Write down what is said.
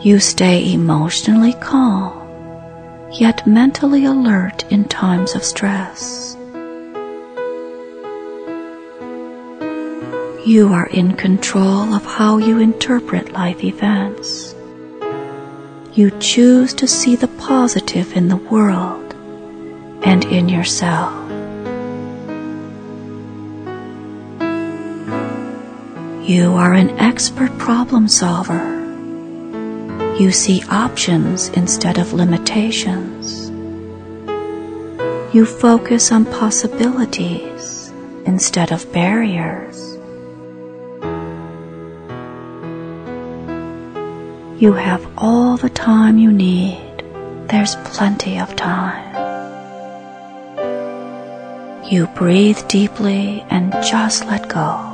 You stay emotionally calm, yet mentally alert in times of stress. You are in control of how you interpret life events. You choose to see the positive in the world and in yourself. You are an expert problem solver. You see options instead of limitations. You focus on possibilities instead of barriers. You have all the time you need. There's plenty of time. You breathe deeply and just let go.